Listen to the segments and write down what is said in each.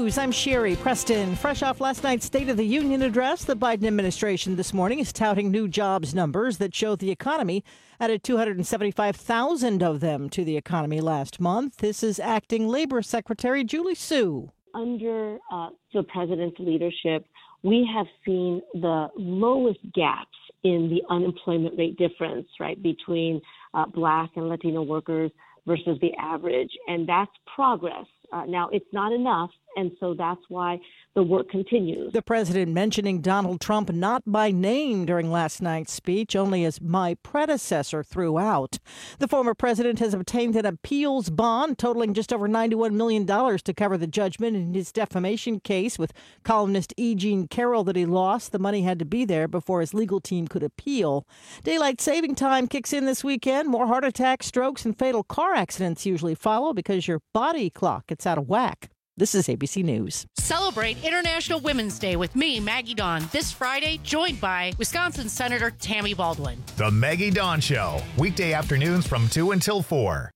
News, I'm Sherry Preston. Fresh off last night's State of the Union address, the Biden administration this morning is touting new jobs numbers that show the economy added 275,000 of them to the economy last month. This is Acting Labor Secretary Julie Su. Under the president's leadership, we have seen the lowest gaps in the unemployment rate difference, right, between Black and Latino workers versus the average. And that's progress. Now, it's not enough, and so that's why the work continues. The president mentioning Donald Trump not by name during last night's speech, only as my predecessor throughout. The former president has obtained an appeals bond totaling just over $91 million to cover the judgment in his defamation case with columnist E. Jean Carroll that he lost. The money had to be there before his legal team could appeal. Daylight saving time kicks in this weekend. More heart attacks, strokes, and fatal car accidents usually follow because your body clock gets out of whack. This is ABC News. Celebrate International Women's Day with me, Maggie Dawn, this Friday, joined by Wisconsin Senator Tammy Baldwin. The Maggie Dawn Show, weekday afternoons from 2 until 4.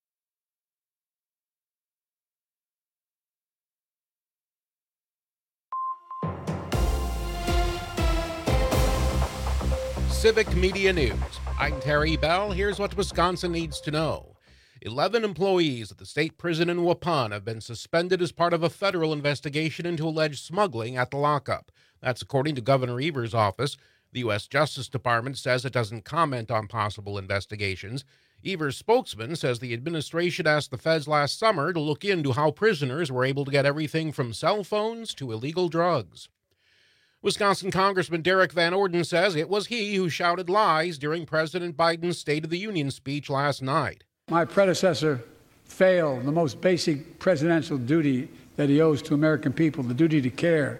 Civic Media News. I'm Terry Bell. Here's what Wisconsin needs to know. 11 employees at the state prison in Waupun have been suspended as part of a federal investigation into alleged smuggling at the lockup. That's according to Governor Evers' office. The U.S. Justice Department says it doesn't comment on possible investigations. Evers' spokesman says the administration asked the feds last summer to look into how prisoners were able to get everything from cell phones to illegal drugs. Wisconsin Congressman Derek Van Orden says it was he who shouted lies during President Biden's State of the Union speech last night. My predecessor failed the most basic presidential duty that he owes to American people, the duty to care.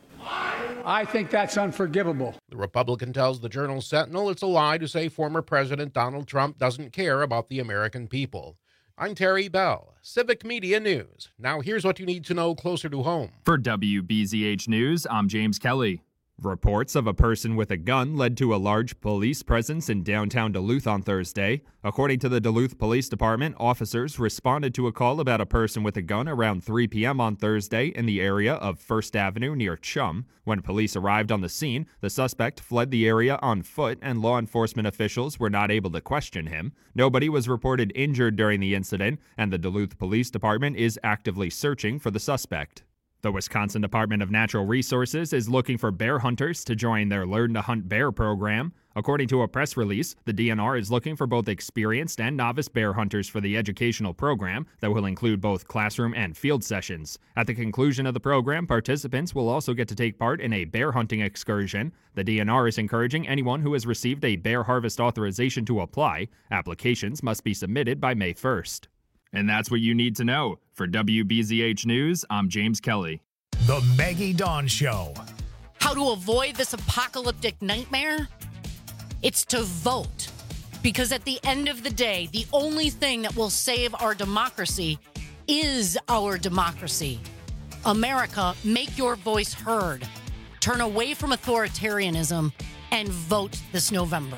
I think that's unforgivable. The Republican tells the Journal Sentinel it's a lie to say former President Donald Trump doesn't care about the American people. I'm Terry Bell, Civic Media News. Now here's what you need to know closer to home. For WBZH News, I'm James Kelly. Reports of a person with a gun led to a large police presence in downtown Duluth on Thursday. According to the Duluth Police Department, officers responded to a call about a person with a gun around 3 p.m. on Thursday in the area of First Avenue near Chum. When police arrived on the scene, the suspect fled the area on foot and law enforcement officials were not able to question him. Nobody was reported injured during the incident, and the Duluth Police Department is actively searching for the suspect. The Wisconsin Department of Natural Resources is looking for bear hunters to join their Learn to Hunt Bear program. According to a press release, the DNR is looking for both experienced and novice bear hunters for the educational program that will include both classroom and field sessions. At the conclusion of the program, participants will also get to take part in a bear hunting excursion. The DNR is encouraging anyone who has received a bear harvest authorization to apply. Applications must be submitted by May 1st. And that's what you need to know. For WBZH News, I'm James Kelly. The Maggie Dawn Show. How to avoid this apocalyptic nightmare? It's to vote. Because at the end of the day, the only thing that will save our democracy is our democracy. America, make your voice heard. Turn away from authoritarianism and vote this November.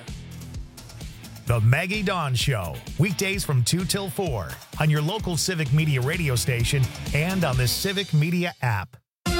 The Maggie Dawn Show, weekdays from 2 till 4 on your local Civic Media radio station and on the Civic Media app.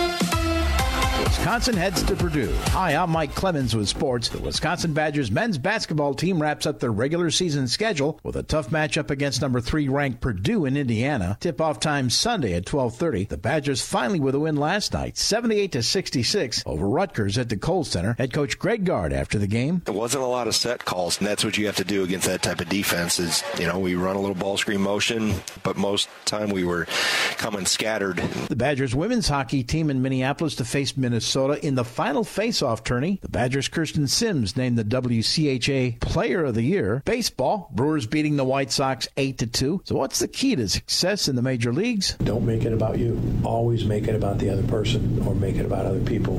Wisconsin heads to Purdue. Hi, I'm Mike Clemens with sports. The Wisconsin Badgers men's basketball team wraps up their regular season schedule with a tough matchup against number 3 ranked Purdue in Indiana. Tip-off time Sunday at 12:30. The Badgers finally with a win last night, 78-66 over Rutgers at the Kohl Center. Head coach Greg Gard after the game. There wasn't a lot of set calls, and that's what you have to do against that type of defense is, we run a little ball screen motion, but most time we were coming scattered. The Badgers women's hockey team in Minneapolis to face Minnesota in the final face-off tourney. The Badgers' Kirsten Sims named the WCHA Player of the Year. Baseball, Brewers beating the White Sox 8-2. So what's the key to success in the major leagues? Don't make it about you. Always make it about the other person or make it about other people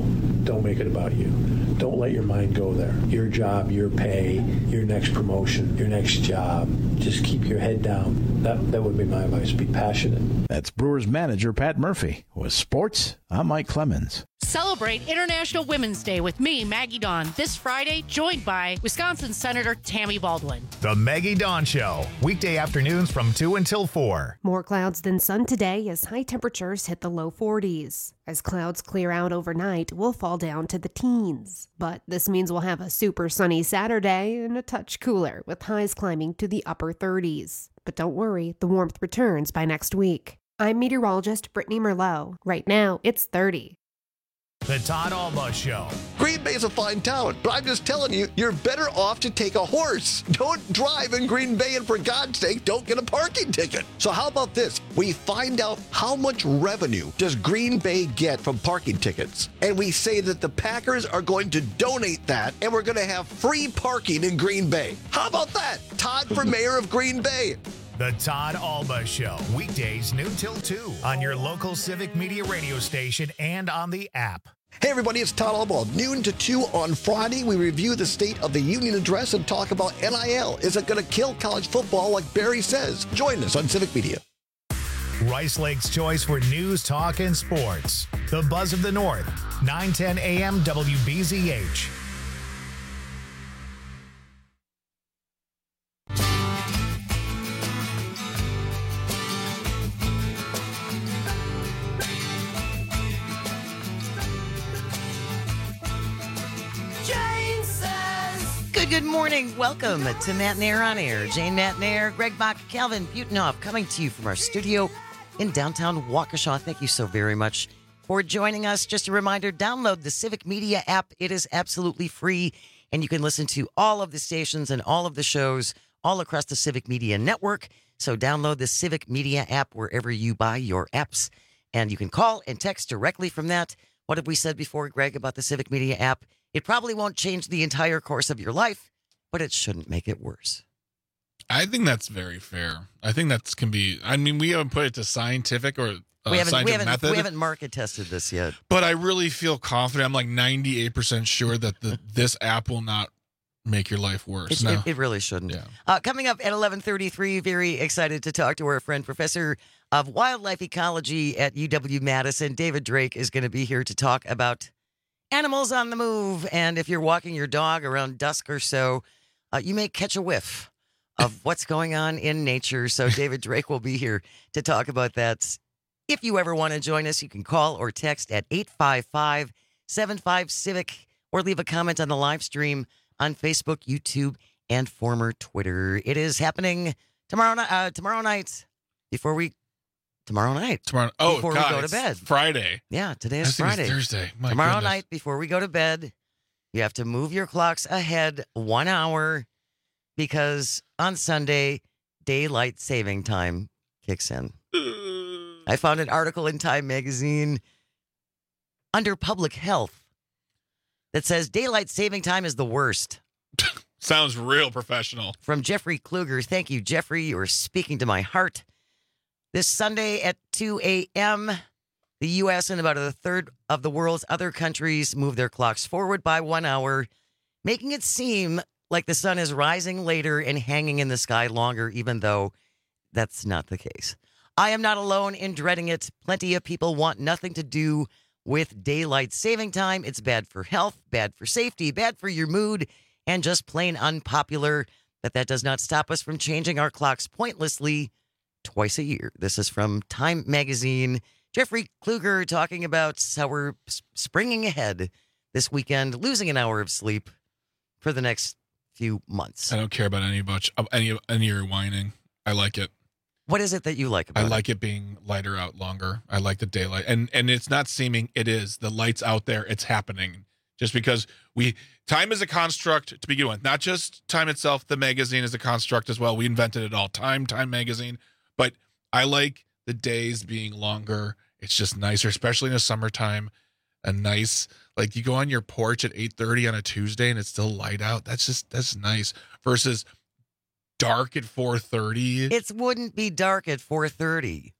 Don't make it about you. Don't let your mind go there. Your job, your pay, your next promotion, your next job. Just keep your head down. That would be my advice. Be passionate. That's Brewers manager Pat Murphy. With sports, I'm Mike Clemens. Celebrate International Women's Day with me, Maggie Dawn, this Friday, joined by Wisconsin Senator Tammy Baldwin. The Maggie Dawn Show, weekday afternoons from 2 until 4. More clouds than sun today as high temperatures hit the low 40s. As clouds clear out overnight, we'll fall down to the teens. But this means we'll have a super sunny Saturday and a touch cooler, with highs climbing to the upper 30s. But don't worry, the warmth returns by next week. I'm meteorologist Brittany Merlot. Right now, it's 30. The Todd Alba Show. Green Bay's a fine town, but I'm just telling you, you're better off to take a horse. Don't drive in Green Bay, and for God's sake, don't get a parking ticket. So how about this? We find out how much revenue does Green Bay get from parking tickets, and we say that the Packers are going to donate that, and we're going to have free parking in Green Bay. How about that? Todd for mayor of Green Bay. The Todd Alba Show, weekdays noon till 2 on your local Civic Media radio station and on the app. Hey everybody, it's Todd Alba. Noon to 2 on Friday, we review the State of the Union address and talk about NIL. Is it going to kill college football like Barry says? Join us on Civic Media. Rice Lake's choice for news, talk, and sports. The Buzz of the North, 9:10 a.m. WBZH. Good morning. Welcome to Matt Nair on Air. Jane Matt Nair, Greg Bach, Calvin Butenhoff coming to you from our studio in downtown Waukesha. Thank you so very much for joining us. Just a reminder, download the Civic Media app. It is absolutely free, and you can listen to all of the stations and all of the shows all across the Civic Media network. So download the Civic Media app wherever you buy your apps, and you can call and text directly from that. What have we said before, Greg, about the Civic Media app? It probably won't change the entire course of your life, but it shouldn't make it worse. I think that's very fair. I think that can be, I mean, we haven't put it to scientific or scientific method. We haven't market tested this yet. But I really feel confident. I'm like 98% sure that this app will not make your life worse. It really shouldn't. Yeah. Coming up at 11:33, very excited to talk to our friend, Professor of Wildlife Ecology at UW-Madison. David Drake is going to be here to talk about animals on the move. And if you're walking your dog around dusk or so, you may catch a whiff of what's going on in nature. So David Drake will be here to talk about that. If you ever want to join us, you can call or text at 855-75-CIVIC or leave a comment on the live stream on Facebook, YouTube, and former Twitter. It is happening tomorrow night before we go to bed. Friday. Yeah, today is Friday. Thursday. Tomorrow night before we go to bed, you have to move your clocks ahead 1 hour because on Sunday, daylight saving time kicks in. I found an article in Time magazine under public health that says daylight saving time is the worst. Sounds real professional. From Jeffrey Kluger. Thank you, Jeffrey. You are speaking to my heart. This Sunday at 2 a.m., the U.S. and about a third of the world's other countries move their clocks forward by 1 hour, making it seem like the sun is rising later and hanging in the sky longer, even though that's not the case. I am not alone in dreading it. Plenty of people want nothing to do with daylight saving time. It's bad for health, bad for safety, bad for your mood, and just plain unpopular. But that does not stop us from changing our clocks pointlessly twice a year. This is from Time magazine. Jeffrey Kluger talking about how we're springing ahead this weekend, losing an hour of sleep for the next few months. I don't care about any of your whining. I like it. What is it that you like about it? I like it being lighter out longer. I like the daylight. And it's not seeming, it is. The light's out there. It's happening. Just because time is a construct to begin with. Not just time itself. The magazine is a construct as well. We invented it all. Time magazine. But I like the days being longer. It's just nicer, especially in the summertime. A nice, like you go on your porch at 8:30 on a Tuesday and it's still light out. That's nice. Versus dark at 4:30. It wouldn't be dark at 4:30.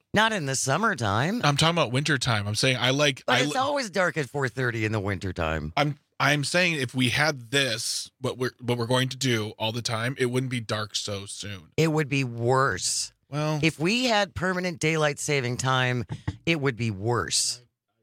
Not in the summertime. I'm talking about wintertime. I'm saying But it's always dark at 4:30 in the wintertime. I'm saying if we had this, what we're going to do all the time, it wouldn't be dark so soon. It would be worse. Well, if we had permanent daylight saving time, it would be worse.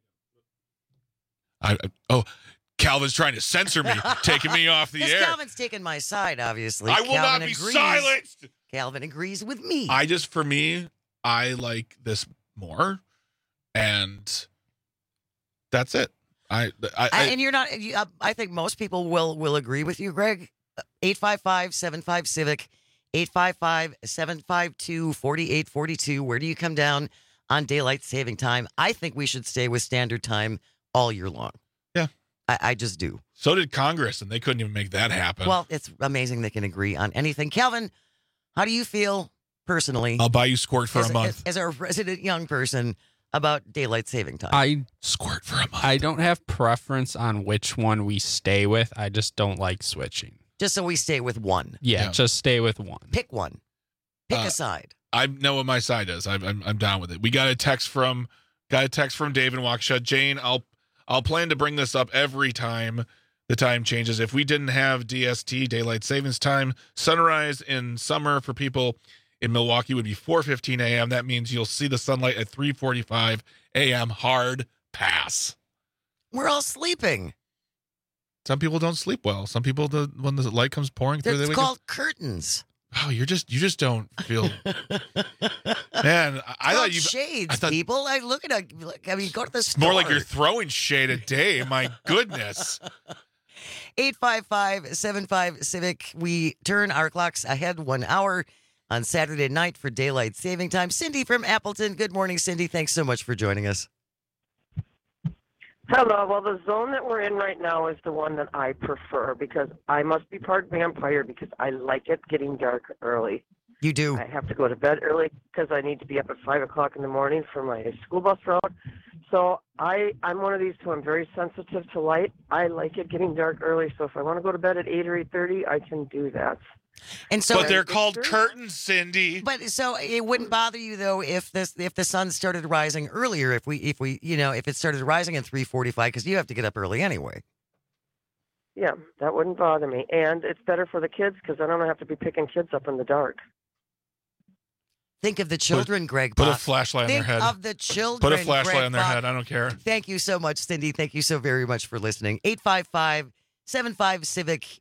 Calvin's trying to censor me, taking me off the air. Calvin's taking my side, obviously. I will not be silenced. Calvin agrees with me. For me, I like this more, and that's it. And you're not. I think most people will agree with you, Greg. 855-75-CIVIC, 855-752-4842. Where do you come down on daylight saving time? I think we should stay with standard time all year long. Yeah. I just do. So did Congress, and they couldn't even make that happen. Well, it's amazing they can agree on anything. Calvin, how do you feel personally? I'll buy you Squirt for a month. As a resident young person about daylight saving time. Squirt for a month. I don't have preference on which one we stay with. I just don't like switching. Just so we stay with one. Yeah. Just stay with one. Pick one. Pick a side. I know what my side is. I'm down with it. We got a text from Dave in Waukesha. Jane, I'll plan to bring this up every time the time changes. If we didn't have DST, daylight savings time, sunrise in summer for people in Milwaukee would be 4:15 a.m. That means you'll see the sunlight at 3:45 a.m. Hard pass. We're all sleeping. Some people don't sleep well. Some people, when the light comes pouring through, it's called curtains. Oh, you just don't feel. Man, I thought you shades. People, I look at. I mean, go to the store. More like you're throwing shade at Dave. My goodness. 855-75-CIVIC. We turn our clocks ahead 1 hour on Saturday night for daylight saving time. Cindy from Appleton. Good morning, Cindy. Thanks so much for joining us. Hello. Well, the zone that we're in right now is the one that I prefer because I must be part vampire because I like it getting dark early. You do? I have to go to bed early because I need to be up at 5 o'clock in the morning for my school bus route. So I'm one of these two. I'm very sensitive to light. I like it getting dark early. So if I want to go to bed at 8 or 8:30, I can do that. And so, but they're called curtains, Cindy. But so it wouldn't bother you though if the sun started rising earlier. If it started rising at 3:45 because you have to get up early anyway. Yeah, that wouldn't bother me, and it's better for the kids because I don't have to be picking kids up in the dark. Think of the children, Greg. Put a flashlight on their head. Think of the children. Put a flashlight Greg on their Bach. head. I don't care. Thank you so much, Cindy. Thank you so very much for listening. 855-75-CIVIC.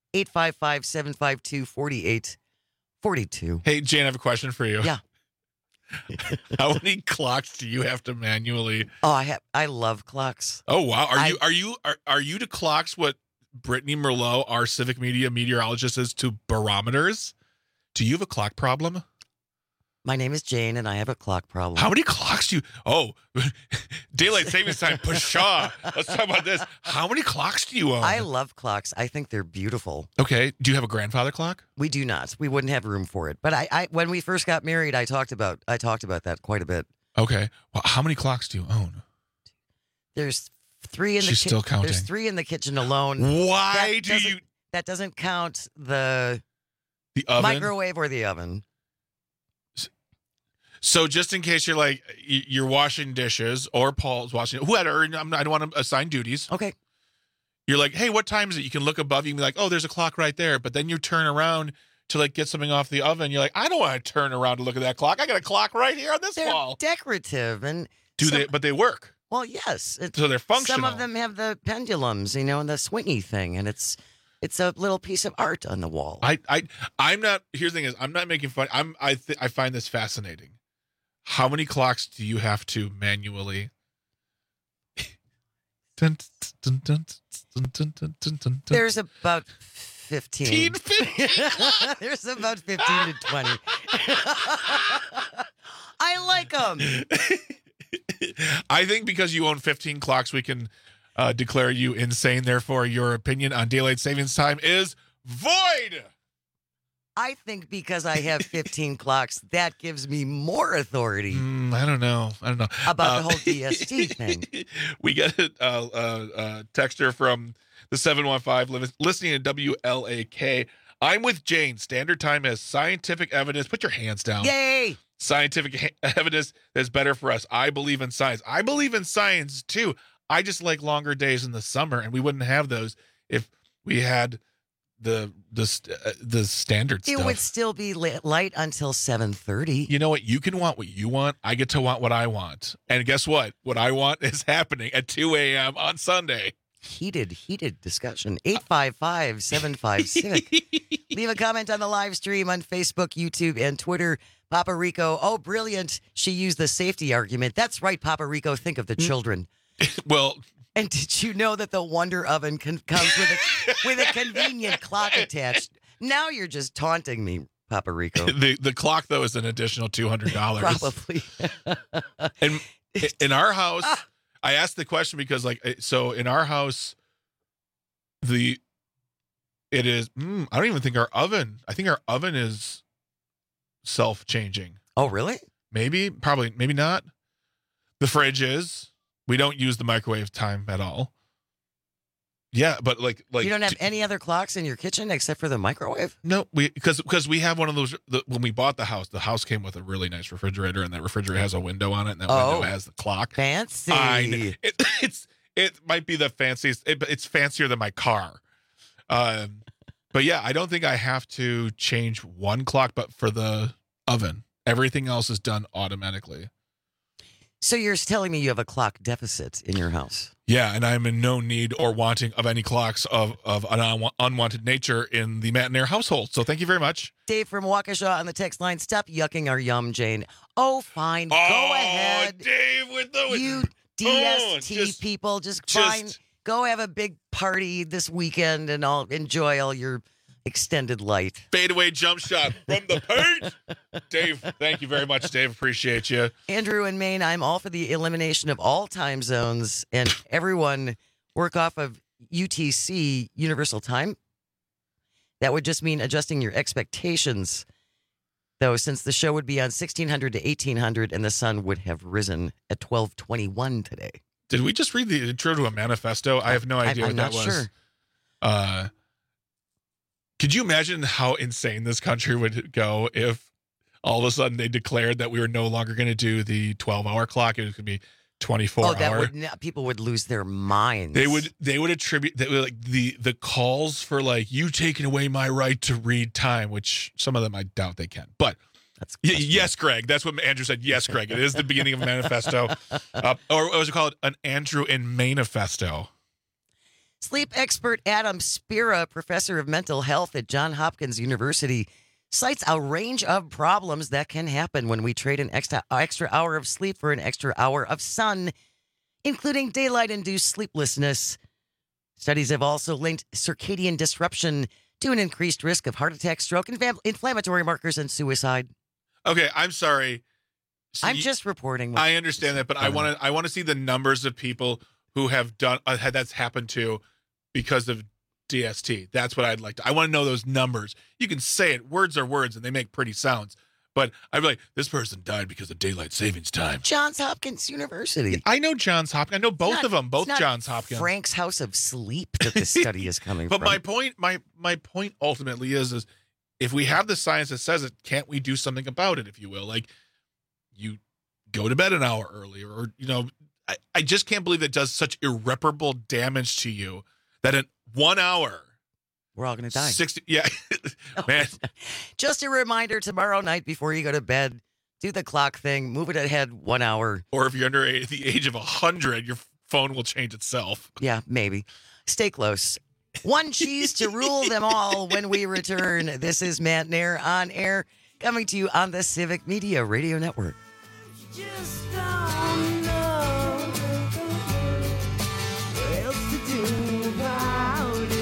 855-752-4842. Hey, Jane, I have a question for you. Yeah. How many clocks do you have to manually? Oh, I love clocks. Oh wow. Are you to clocks what Brittany Merlot, our civic media meteorologist, is to barometers? Do you have a clock problem? My name is Jane, and I have a clock problem. How many clocks do you... Oh, daylight savings time, pshaw. Let's talk about this. How many clocks do you own? I love clocks. I think they're beautiful. Okay. Do you have a grandfather clock? We do not. We wouldn't have room for it. But I when we first got married, I talked about that quite a bit. Okay. Well, how many clocks do you own? There's 3 in the kitchen. She's still counting. There's 3 in the kitchen alone. Why That doesn't count the oven? Microwave or the oven. So just in case you're washing dishes or Paul's washing, I don't want to assign duties. Okay. You're like, hey, what time is it? You can look above you and be like, oh, there's a clock right there. But then you turn around to get something off the oven. You're like, I don't want to turn around to look at that clock. I got a clock right here on this wall. They're decorative and but they work. Well, yes. So they're functional. Some of them have the pendulums, and the swingy thing, and it's a little piece of art on the wall. I'm not. Here's the thing: is I'm not making fun. I find this fascinating. How many clocks do you have to manually? There's about 15. 15? There's about 15 to 20. I like them. I think because you own 15 clocks, we can declare you insane. Therefore, your opinion on daylight savings time is void. I think because I have 15 clocks, that gives me more authority. I don't know. About the whole DST thing. We get a texter from the 715 listening to WLAK. I'm with Jane. Standard time has scientific evidence. Put your hands down. Yay! Scientific evidence that's better for us. I believe in science. I believe in science too. I just like longer days in the summer, and we wouldn't have those if we had the standard stuff. It would still be light until 7:30. You know what? You can want what you want. I get to want what I want. And guess what? What I want is happening at 2 a.m. on Sunday. Heated discussion. 855-75-CIVIC. Leave a comment on the live stream on Facebook, YouTube, and Twitter. Papa Rico, oh, brilliant. She used the safety argument. That's right, Papa Rico. Think of the children. Well... And did you know that the Wonder Oven comes with a convenient clock attached? Now you're just taunting me, Papa Rico. The clock, though, is an additional $200. Probably. And in our house, I asked the question because, so in our house, it is, I don't even think I think our oven is self-changing. Oh, really? Maybe, probably, maybe not. The fridge is. We don't use the microwave time at all. Yeah, but like you don't have any other clocks in your kitchen except for the microwave? No, because we have one of those. When we bought the house came with a really nice refrigerator, and that refrigerator has a window on it, and that window has the clock. Fancy. It might be the fanciest. It's fancier than my car. But yeah, I don't think I have to change one clock, but for the oven, everything else is done automatically. So you're telling me you have a clock deficit in your house? Yeah, and I'm in no need or wanting of any clocks of an unwanted nature in the Matt and Air household. So thank you very much. Dave from Waukesha on the text line. Stop yucking our yum, Jane. Oh, fine. Go ahead. Dave with the... You DST people, just fine. Go have a big party this weekend and I'll enjoy all your extended light. Fadeaway jump shot from the paint. Dave, thank you very much, Dave. Appreciate you. Andrew in Maine, I'm all for the elimination of all time zones and everyone work off of UTC, Universal Time. That would just mean adjusting your expectations, though, since the show would be on 1600 to 1800 and the sun would have risen at 12:21 today. Did we just read the intro to a manifesto? I have no idea what that was. I'm not sure. Could you imagine how insane this country would go if all of a sudden they declared that we were no longer going to do the 12-hour clock? It was going to be 24-hour. People would lose their minds. They would attribute the calls for you taking away my right to read time, which some of them I doubt they can. But yes, Greg, that's what Andrew said. Yes, Greg, it is the beginning of a manifesto, or what was it called? An Andrew in manifesto. Sleep expert Adam Spira, professor of mental health at Johns Hopkins University, cites a range of problems that can happen when we trade an extra hour of sleep for an extra hour of sun, including daylight-induced sleeplessness. Studies have also linked circadian disruption to an increased risk of heart attack, stroke, inflammatory markers, and suicide. Okay, I'm sorry. I'm just reporting. I understand that, but I want to see the numbers of people who have done that's happened to because of DST. That's what I'd like to. I want to know those numbers. You can say it. Words are words, and they make pretty sounds. But I'd be like, this person died because of daylight savings time. Johns Hopkins University. I know Johns Hopkins. I know both of them. Both Johns Hopkins. Frank's House of Sleep that this study is coming from. But my point ultimately is if we have the science that says it, can't we do something about it, if you will? Like, you go to bed an hour earlier, or I just can't believe it does such irreparable damage to you that in 1 hour we're all going to die. 60, yeah, man. Just a reminder: tomorrow night before you go to bed, do the clock thing, move it ahead 1 hour. Or if you're under the age of 100, your phone will change itself. Yeah, maybe. Stay close. One cheese to rule them all. When we return, this is Matt Nair on air, coming to you on the Civic Media Radio Network. Just don't know what else to do about it.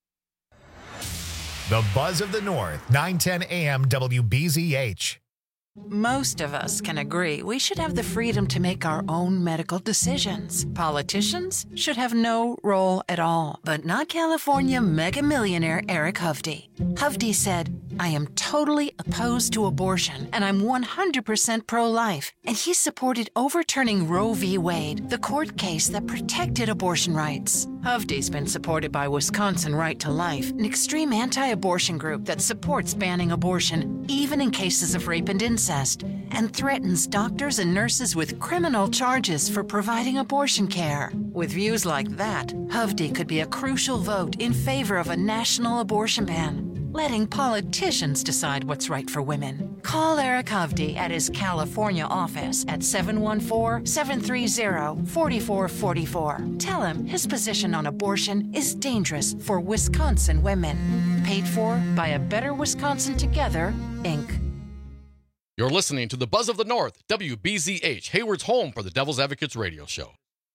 The Buzz of the North, 910 AM WBZH. Most of us can agree we should have the freedom to make our own medical decisions. Politicians should have no role at all, but not California mega millionaire Eric Hovde. Hovde said, "I am totally opposed to abortion, and I'm 100% pro-life." And he supported overturning Roe v. Wade, the court case that protected abortion rights. Hovde's been supported by Wisconsin Right to Life, an extreme anti-abortion group that supports banning abortion, even in cases of rape and incest, and threatens doctors and nurses with criminal charges for providing abortion care. With views like that, Hovde could be a crucial vote in favor of a national abortion ban, letting politicians decide what's right for women. Call Eric Hovde at his California office at 714-730-4444. Tell him his position on abortion is dangerous for Wisconsin women. Paid for by A Better Wisconsin Together, Inc. You're listening to the Buzz of the North, WBZH, Hayward's home for the Devil's Advocates radio show.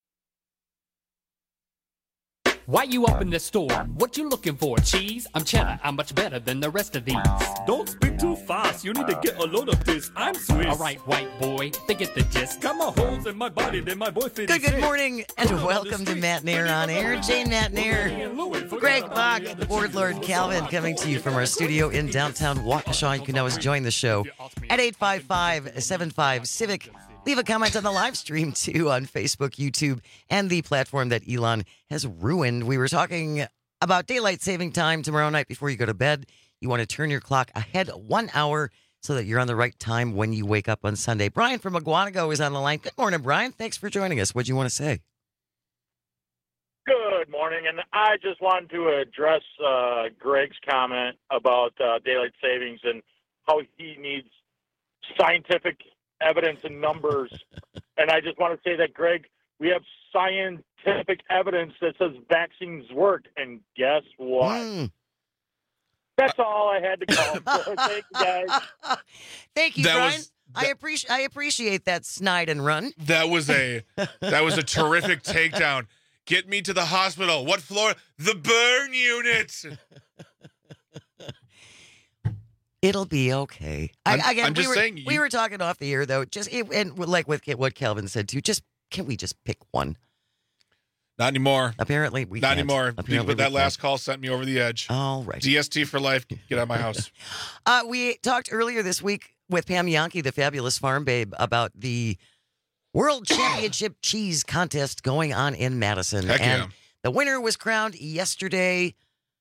Why you up in the store? What you looking for? Cheese? I'm cheddar. I'm much better than the rest of these. Don't speak too fast. You need to get a load of this. I'm Swiss. All right, white boy. They get the gist. Got my holes in my body. Then my boy fitted. Good morning, and welcome to Matt Nair on Air. Jane Matt Nair, Greg Bach, Board Lord Calvin, coming to you from our studio in downtown Waukesha. You can always join the show at 855-75-CIVIC. Leave a comment on the live stream, too, on Facebook, YouTube, and the platform that Elon has ruined. We were talking about daylight saving time tomorrow night before you go to bed. You want to turn your clock ahead 1 hour so that you're on the right time when you wake up on Sunday. Brian from Aguanago is on the line. Good morning, Brian. Thanks for joining us. What do you want to say? Good morning, and I just wanted to address Greg's comment about daylight savings and how he needs scientific evidence and numbers. And I just want to say that, Greg, we have scientific evidence that says vaccines work. And guess what? That's all I had to call for. Thank you, guys. Thank you, Brian. I appreciate that snide and run. That was a terrific takedown. Get me to the hospital. What floor? The burn unit. It'll be okay. I'm just saying. We were talking off the air, though. And like with what Calvin said, too. Can we just pick one? Not anymore. Apparently, we not can't. anymore. Apparently But that last call sent me over the edge. All right. DST for life. Get out of my house. We talked earlier this week with Pam Yankee, the fabulous farm babe, about the World Championship Cheese Contest going on in Madison. Heck yeah. And the winner was crowned yesterday.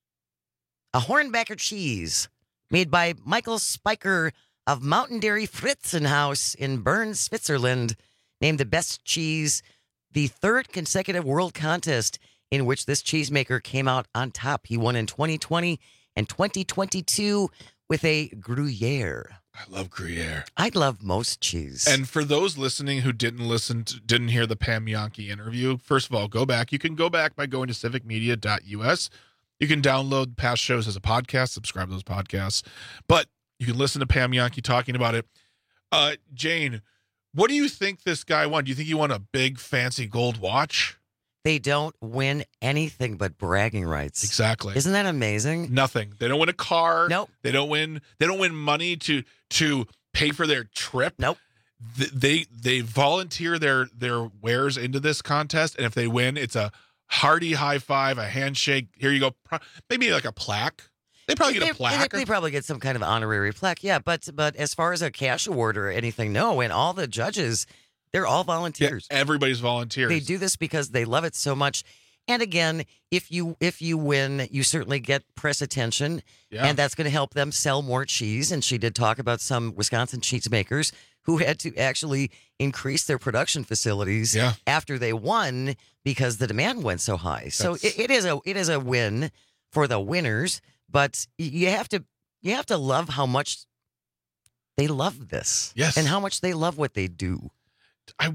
A Hornbacher cheese made by Michael Spiker of Mountain Dairy Fritzenhaus in Bern, Switzerland, named the best cheese, the third consecutive world contest in which this cheesemaker came out on top. He won in 2020 and 2022 with a Gruyere. I love Gruyere. I love most cheese. And for those listening who didn't hear the Pam Yankee interview, first of all, go back. You can go back by going to civicmedia.us. You can download past shows as a podcast, subscribe to those podcasts. But you can listen to Pam Yankee talking about it. Jane, what do you think this guy won? Do you think he won a big, fancy gold watch? They don't win anything but bragging rights. Exactly. Isn't that amazing? Nothing. They don't win a car. Nope. They don't win money to pay for their trip. Nope. They volunteer their wares into this contest, and if they win, it's a hearty high five, a handshake. Here you go. Maybe like a plaque. They probably get a plaque. They probably get some kind of honorary plaque. Yeah, but as far as a cash award or anything, no. And all the judges, they're all volunteers. Yeah, everybody's volunteers. They do this because they love it so much. And again, if you win, you certainly get press attention, and that's going to help them sell more cheese. And she did talk about some Wisconsin cheesemakers who had to actually increase their production facilities after they won because the demand went so high. So it is a win for the winners, but you have to love how much they love this, and how much they love what they do. I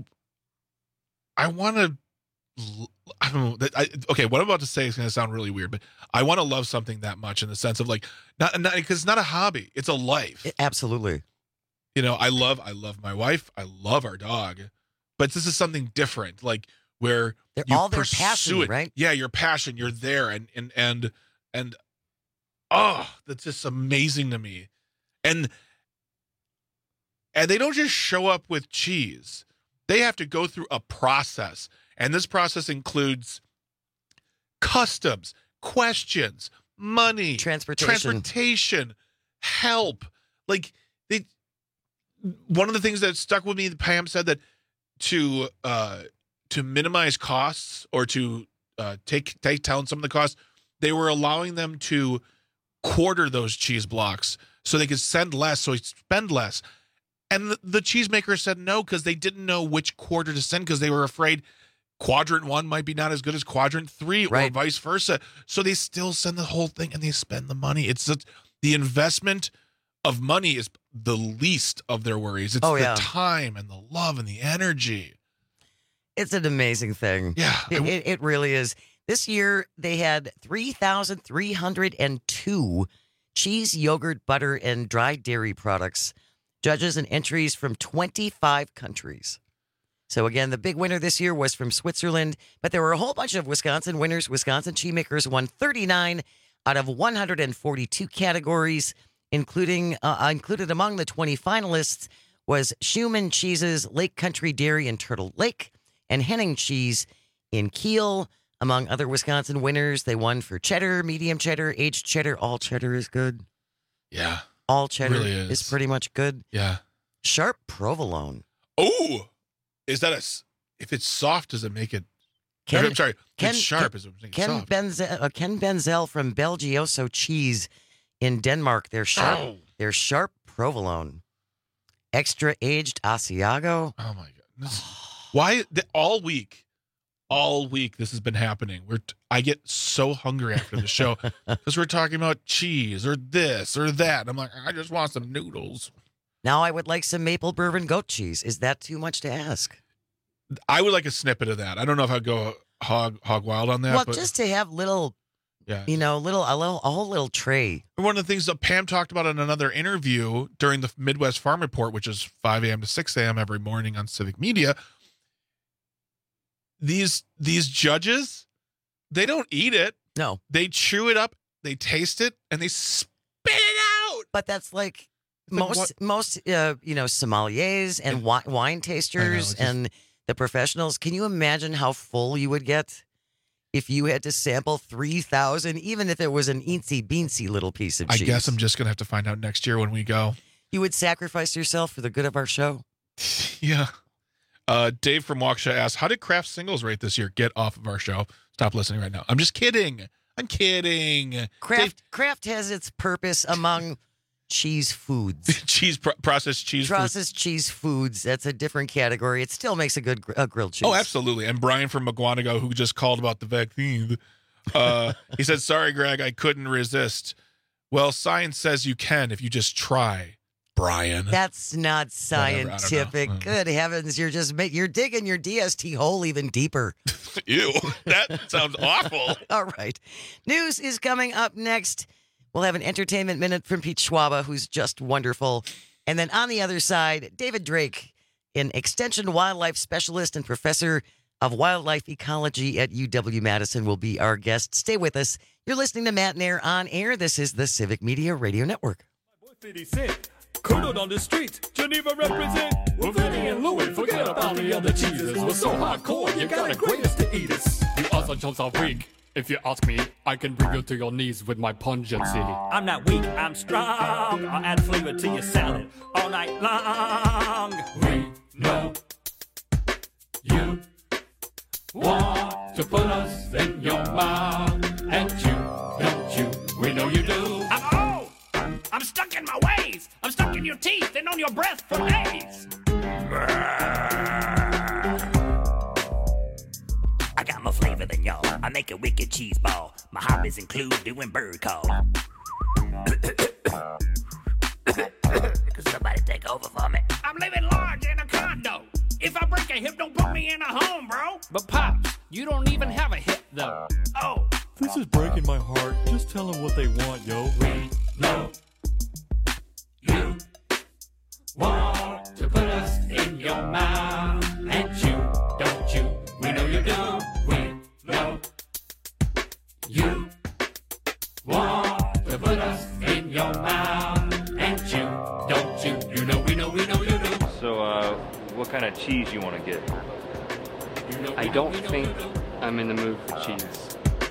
want to. I don't know. Okay, what I'm about to say is going to sound really weird, but I want to love something that much in the sense of like not because it's not a hobby; it's a life. Absolutely. You know, I love my wife. I love our dog, but this is something different. Like where they're you all their pursue passion, it. right? Yeah, your passion. You're there, and oh, that's just amazing to me. And And they don't just show up with cheese. They have to go through a process. And this process includes customs, questions, money, transportation, help. Like, one of the things that stuck with me, Pam said that to minimize costs or to take down some of the costs, they were allowing them to quarter those cheese blocks so they could send less, so spend less. And the cheesemaker said no, because they didn't know which quarter to send, because they were afraid quadrant 1 might be not as good as quadrant 3 or vice versa. So they still send the whole thing and they spend the money. It's the investment of money is the least of their worries. It's the time and the love and the energy. It's an amazing thing. Yeah. It really is. This year, they had 3,302 cheese, yogurt, butter, and dry dairy products. Judges and entries from 25 countries. So again, the big winner this year was from Switzerland, but there were a whole bunch of Wisconsin winners. Wisconsin Cheesemakers won 39 out of 142 categories, included among the 20 finalists was Schumann Cheese's Lake Country Dairy in Turtle Lake and Henning Cheese in Kiel. Among other Wisconsin winners, they won for cheddar, medium cheddar, aged cheddar. All cheddar is good. Yeah. All cheddar really is pretty much good. Yeah. Sharp provolone. Oh, is that if it's soft, does it make it? I'm sorry. It's sharp. Is it make it soft? Ken Benzel from Belgioso Cheese in Denmark. They're sharp provolone. Extra aged Asiago. Oh my goodness. Why all week this has been happening. I get so hungry after the show because we're talking about cheese or this or that. I'm like, I just want some noodles. Now I would like some maple bourbon goat cheese. Is that too much to ask? I would like a snippet of that. I don't know if I'd go hog wild on that. Well, but just to have a whole little tray. One of the things that Pam talked about in another interview during the Midwest Farm Report, which is 5 a.m. to 6 a.m. every morning on Civic Media, these judges, they don't eat it. No. They chew it up, they taste it, and they spit it out. But that's like most sommeliers and wine tasters and the professionals. Can you imagine how full you would get if you had to sample 3,000, even if it was an eensy-beensy little piece of cheese? I guess I'm just going to have to find out next year when we go. You would sacrifice yourself for the good of our show? Yeah. Dave from Waukesha asked, how did Kraft singles rate this year? Get off of our show. Stop listening right now. I'm just kidding. I'm kidding. Kraft has its purpose among cheese foods. Processed cheese foods. That's a different category. It still makes a good grilled cheese. Oh, absolutely. And Brian from McGuanago, who just called about the vaccine, he said, sorry, Greg, I couldn't resist. Well, science says you can if you just try, Brian. That's not scientific. Good heavens, you're digging your DST hole even deeper. Ew, that sounds awful. All right. News is coming up next. We'll have an entertainment minute from Pete Schwaba, who's just wonderful. And then on the other side, David Drake, an extension wildlife specialist and professor of wildlife ecology at UW-Madison, will be our guest. Stay with us. You're listening to Matt and Air on Air. This is the Civic Media Radio Network. Curdled on the streets, Geneva represent. We're Vinny and Louie, forget about the other cheeses. We're so hardcore, you got the greatest to eat us. You also chumps are weak. If you ask me, I can bring you to your knees with my pungency. I'm not weak, I'm strong. I'll add flavor to your salad all night long. We know you want to put us in your mouth and chew, don't you? We know you do. I'm stuck in my ways. I'm stuck in your teeth and on your breath for days. I got more flavor than y'all. I make a wicked cheese ball. My hobbies include doing bird call. Could somebody take over for me? I'm living large in a condo. If I break a hip, don't put me in a home, bro. But Pops, you don't even have a hip, though. Oh. This is breaking my heart. Just tell them what they want, yo. We know you want to put us in your mouth and chew, don't you? We know you do. We know you want to put us in your mouth and chew, don't you? You know we know you do. cheese you want to get? I don't think I'm in the mood for cheese.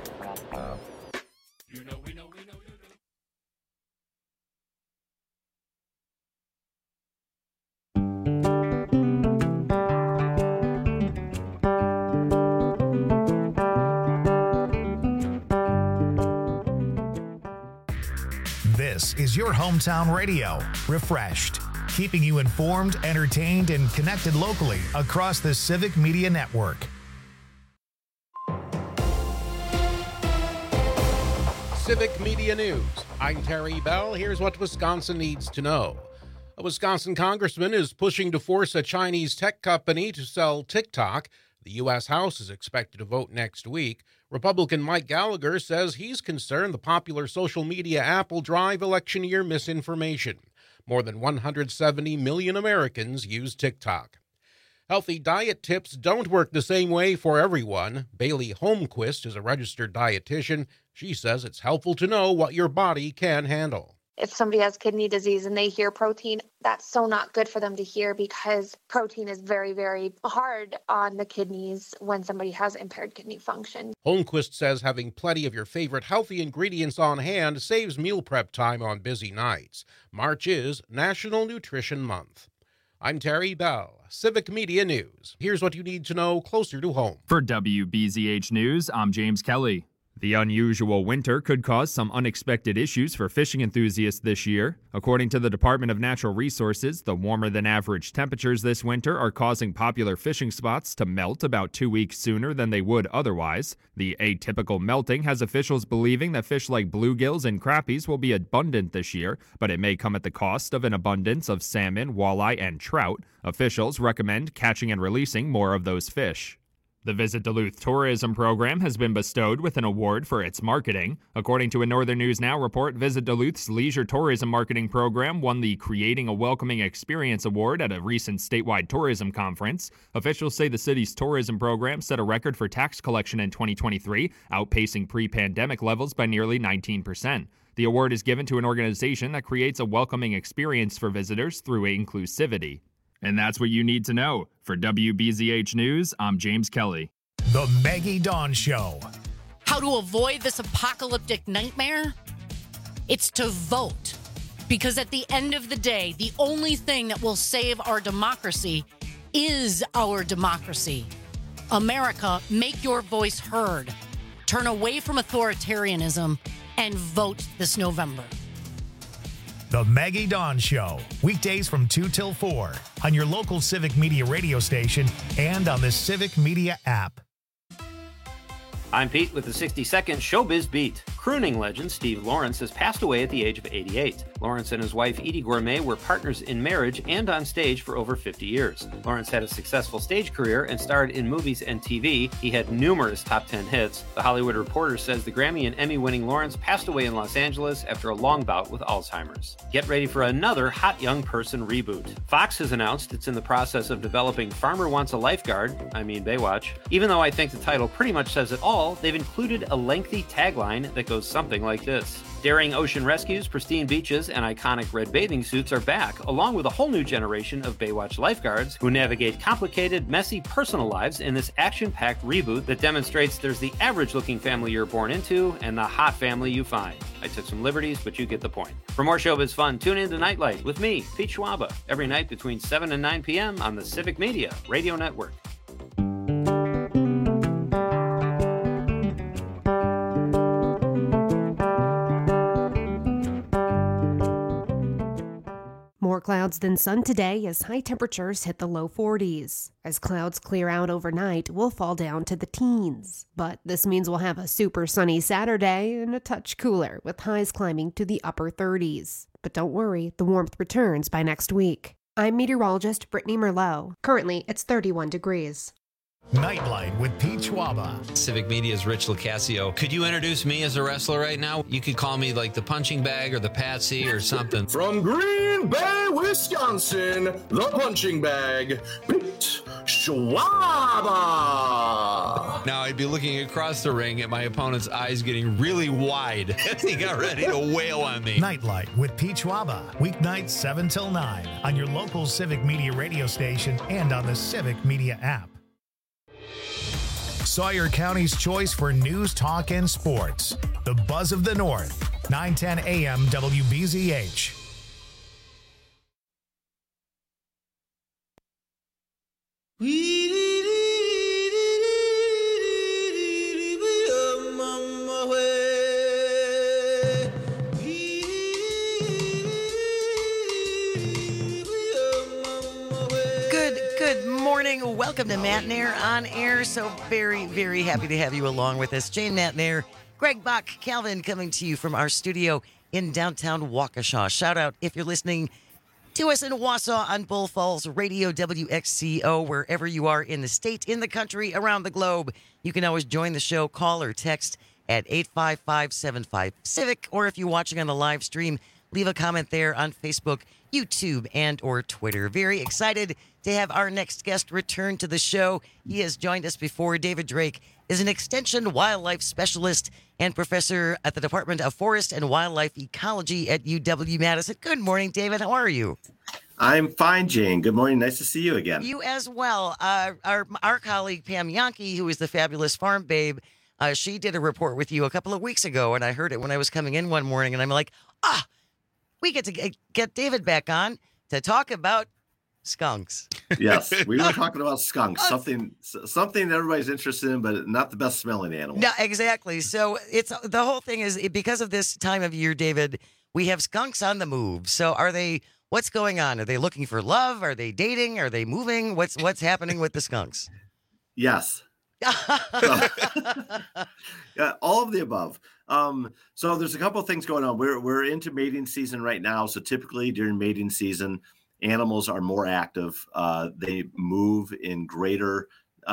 This is your hometown radio, Refreshed, keeping you informed, entertained, and connected locally across the Civic Media Network. Civic Media News. I'm Terry Bell. Here's what Wisconsin needs to know. A Wisconsin congressman is pushing to force a Chinese tech company to sell TikTok. The U.S. House is expected to vote next week. Republican Mike Gallagher says he's concerned the popular social media app will drive election year misinformation. More than 170 million Americans use TikTok. Healthy diet tips don't work the same way for everyone. Bailey Holmquist is a registered dietitian. She says it's helpful to know what your body can handle. If somebody has kidney disease and they hear protein, that's so not good for them to hear because protein is very, very hard on the kidneys when somebody has impaired kidney function. Holmquist says having plenty of your favorite healthy ingredients on hand saves meal prep time on busy nights. March is National Nutrition Month. I'm Terry Bell, Civic Media News. Here's what you need to know closer to home. For WBZH News, I'm James Kelly. The unusual winter could cause some unexpected issues for fishing enthusiasts this year. According to the Department of Natural Resources, the warmer-than-average temperatures this winter are causing popular fishing spots to melt about 2 weeks sooner than they would otherwise. The atypical melting has officials believing that fish like bluegills and crappies will be abundant this year, but it may come at the cost of an abundance of salmon, walleye, and trout. Officials recommend catching and releasing more of those fish. The Visit Duluth tourism program has been bestowed with an award for its marketing. According to a Northern News Now report, Visit Duluth's leisure tourism marketing program won the Creating a Welcoming Experience Award at a recent statewide tourism conference. Officials say the city's tourism program set a record for tax collection in 2023, outpacing pre-pandemic levels by nearly 19%. The award is given to an organization that creates a welcoming experience for visitors through inclusivity. And that's what you need to know. For WBZH News, I'm James Kelly. The Maggie Dawn Show. How to avoid this apocalyptic nightmare? It's to vote. Because at the end of the day, the only thing that will save our democracy is our democracy. America, make your voice heard. Turn away from authoritarianism and vote this November. The Maggie Dawn Show, weekdays from 2 till 4 on your local Civic Media radio station and on the Civic Media app. I'm Pete with the 60-second Showbiz Beat. Crooning legend Steve Lawrence has passed away at the age of 88. Lawrence and his wife Edie Gourmet were partners in marriage and on stage for over 50 years. Lawrence had a successful stage career and starred in movies and TV. He had numerous top 10 hits. The Hollywood Reporter says the Grammy and Emmy-winning Lawrence passed away in Los Angeles after a long bout with Alzheimer's. Get ready for another Hot Young Person reboot. Fox has announced it's in the process of developing Farmer Wants a Lifeguard, Baywatch. Even though I think the title pretty much says it all, they've included a lengthy tagline that goes something like this. Daring ocean rescues, pristine beaches, and iconic red bathing suits are back, along with a whole new generation of Baywatch lifeguards who navigate complicated, messy personal lives in this action-packed reboot that demonstrates there's the average-looking family you're born into and the hot family you find. I took some liberties, but you get the point. For more showbiz fun, tune in to Nightlight with me, Pete Schwaba, every night between 7 and 9 p.m. on the Civic Media Radio Network. More clouds than sun today as high temperatures hit the low 40s. As clouds clear out overnight, we'll fall down to the teens. But this means we'll have a super sunny Saturday and a touch cooler, with highs climbing to the upper 30s. But don't worry, the warmth returns by next week. I'm meteorologist Brittany Merlot. Currently, it's 31 degrees. Nightlight with Pete Schwaba. Civic Media's Rich Lucasio. Could you introduce me as a wrestler right now? You could call me like the punching bag or the patsy or something. From Green Bay, Wisconsin, the punching bag, Pete Schwaba. Now I'd be looking across the ring at my opponent's eyes getting really wide as he got ready to wail on me. Nightlight with Pete Schwaba, weeknights 7 till 9 on your local Civic Media radio station and on the Civic Media app. Sawyer County's choice for news, talk, and sports. The Buzz of the North, 910 AM WBZH. Good morning. Welcome to Matt Nair on air. So very, very happy to have you along with us. Jane Matt Nair, Greg Bach, Calvin coming to you from our studio in downtown Waukesha. Shout out if you're listening to us in Wausau on Bull Falls Radio WXCO, wherever you are in the state, in the country, around the globe. You can always join the show, call or text at 855-75-CIVIC, or if you're watching on the live stream, leave a comment there on Facebook, YouTube, and or Twitter. Very excited to have our next guest return to the show. He has joined us before. David Drake is an extension wildlife specialist and professor at the Department of Forest and Wildlife Ecology at UW-Madison. Good morning, David. How are you? I'm fine, Jane. Good morning. Nice to see you again. You as well. Our colleague, Pam Yankee, who is the fabulous farm babe, she did a report with you a couple of weeks ago, and I heard it when I was coming in one morning, and I'm like, we get to get David back on to talk about skunks. Yes, we were talking about skunks, something everybody's interested in, but not the best smelling animal. No, exactly. So it's the whole thing is because of this time of year, David, we have skunks on the move. So what's going on? Are they looking for love? Are they dating? Are they moving? What's happening with the skunks? Yes. Yeah, all of the above. So there's a couple of things going on. We're into mating season right now. So typically during mating season, animals are more active. They move in greater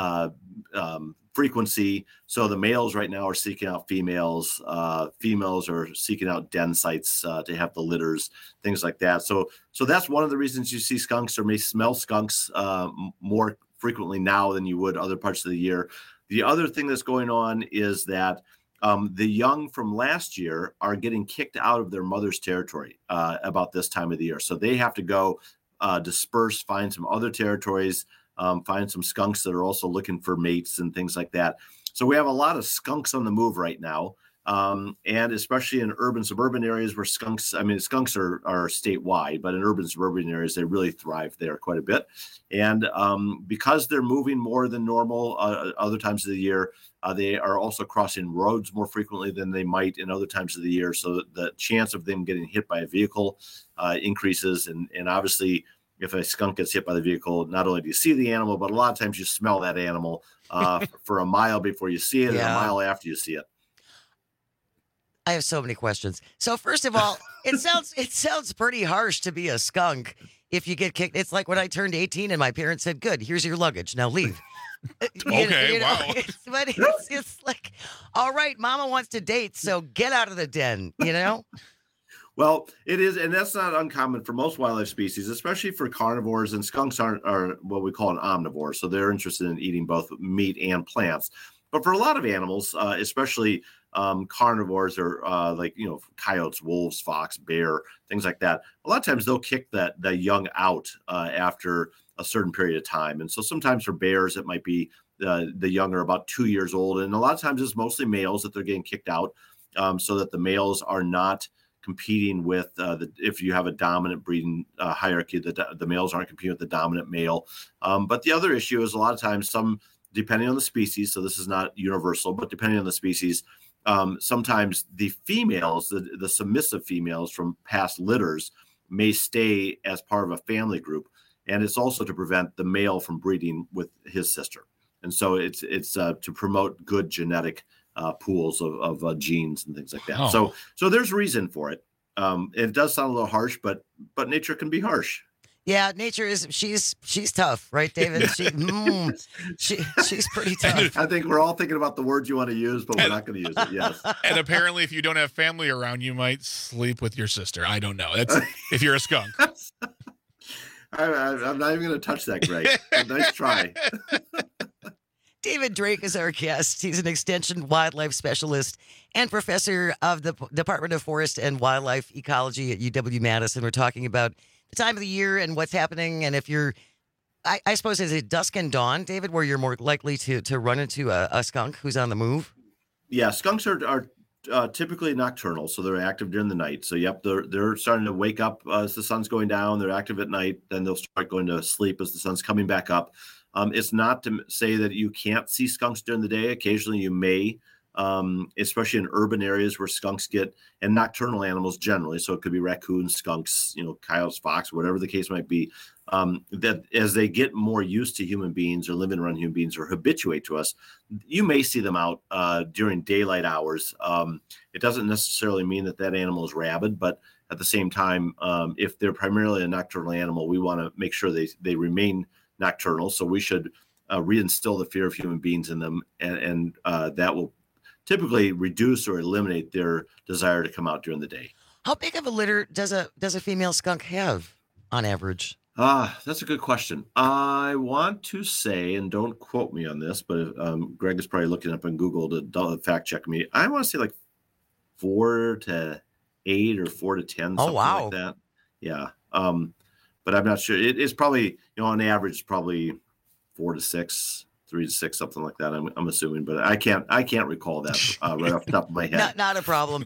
frequency. So the males right now are seeking out females. Females are seeking out den sites to have the litters, things like that. So that's one of the reasons you see skunks or may smell skunks more frequently now than you would other parts of the year. The other thing that's going on is that the young from last year are getting kicked out of their mother's territory about this time of the year. So they have to go disperse, find some other territories, find some skunks that are also looking for mates and things like that. So we have a lot of skunks on the move right now. And especially in urban suburban areas where skunks are statewide, but in urban suburban areas, they really thrive there quite a bit. And because they're moving more than normal other times of the year, they are also crossing roads more frequently than they might in other times of the year. So the chance of them getting hit by a vehicle increases. And obviously, if a skunk gets hit by the vehicle, not only do you see the animal, but a lot of times you smell that animal for a mile before you see it and a mile after you see it. I have so many questions. So first of all, it sounds pretty harsh to be a skunk if you get kicked. It's like when I turned 18 and my parents said, "Good, here's your luggage. Now leave." Okay, wow. It's like, all right, Mama wants to date, so get out of the den. Well, it is, and that's not uncommon for most wildlife species, especially for carnivores. And skunks are what we call an omnivore, so they're interested in eating both meat and plants. But for a lot of animals, especially carnivores or coyotes, wolves, fox, bear, things like that, a lot of times they'll kick the young out after a certain period of time. And so sometimes for bears, it might be the young are about 2 years old. And a lot of times it's mostly males that they're getting kicked out so that the males are not competing with if you have a dominant breeding hierarchy, the males aren't competing with the dominant male. But the other issue is a lot of times depending on the species, so this is not universal, but depending on the species, sometimes the females, the submissive females from past litters may stay as part of a family group. And it's also to prevent the male from breeding with his sister. And so it's to promote good genetic pools of genes and things like that. Oh. So there's reason for it. It does sound a little harsh, but nature can be harsh. Yeah, nature is she's tough, right, David? She's pretty tough. I think we're all thinking about the words you want to use, but we're not going to use it. Yes. And apparently, if you don't have family around, you might sleep with your sister. I don't know. That's if you're a skunk. I'm not even going to touch that, Greg. Nice try. David Drake is our guest. He's an extension wildlife specialist and professor of the Department of Forest and Wildlife Ecology at UW-Madison. We're talking about the time of the year and what's happening. And if you're, I suppose, is it dusk and dawn, David, where you're more likely to run into a skunk who's on the move? Yeah, skunks are typically nocturnal, so they're active during the night. So, yep, they're starting to wake up as the sun's going down. They're active at night. Then they'll start going to sleep as the sun's coming back up. It's not to say that you can't see skunks during the day. Occasionally you may, especially in urban areas where skunks get, and nocturnal animals generally. So it could be raccoons, skunks, coyotes, fox, whatever the case might be. That as they get more used to human beings or living around human beings or habituate to us, you may see them out during daylight hours. It doesn't necessarily mean that animal is rabid, but at the same time, if they're primarily a nocturnal animal, we want to make sure they remain nocturnal. So we should reinstill the fear of human beings in them, and that will typically reduce or eliminate their desire to come out during the day. How big of a litter does a female skunk have on average? That's a good question. I want to say, and don't quote me on this, but Greg is probably looking up on Google to fact check me. I want to say like 4 to 8 or 4 to 10, something like that. Yeah. But I'm not sure. It's probably, on average, probably 4 to 6, 3 to 6, something like that. I'm assuming, but I can't recall that right off the top of my head. Not a problem.